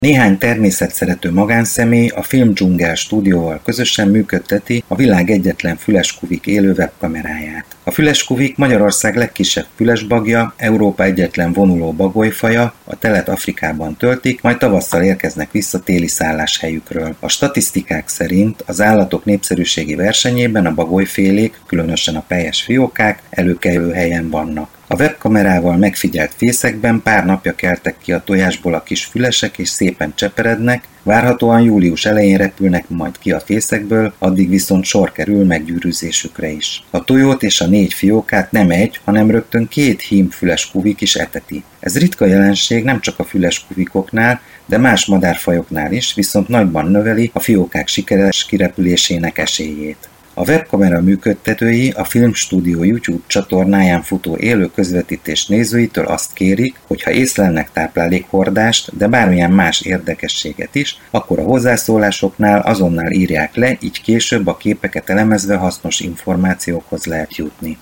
Néhány természetszerető magánszemély a Filmdzsungel stúdióval közösen működteti a világ egyetlen füleskuvik élő webkameráját. A füleskuvik Magyarország legkisebb fülesbagja, Európa egyetlen vonuló bagolyfaja, a telet Afrikában töltik, majd tavasszal érkeznek vissza téli szálláshelyükről. A statisztikák szerint az állatok népszerűségi versenyében a bagolyfélék, különösen a pelyes fiókák előkelő helyen vannak. A webkamerával megfigyelt fészekben pár napja keltek ki a tojásból a kis fülesek és szépen cseperednek, várhatóan július elején repülnek majd ki a fészekből, addig viszont sor kerül meggyűrűzésükre is. A tojót és a 4 fiókát nem egy, hanem rögtön 2 hím füleskuvik is eteti. Ez ritka jelenség nem csak a füleskuvikoknál, de más madárfajoknál is, viszont nagyban növeli a fiókák sikeres kirepülésének esélyét. A webkamera működtetői a Filmstúdió YouTube csatornáján futó élő közvetítés nézőitől azt kérik, hogy ha észlelnek táplálékhordást, de bármilyen más érdekességet is, akkor a hozzászólásoknál azonnal írják le, így később a képeket elemezve hasznos információkhoz lehet jutni.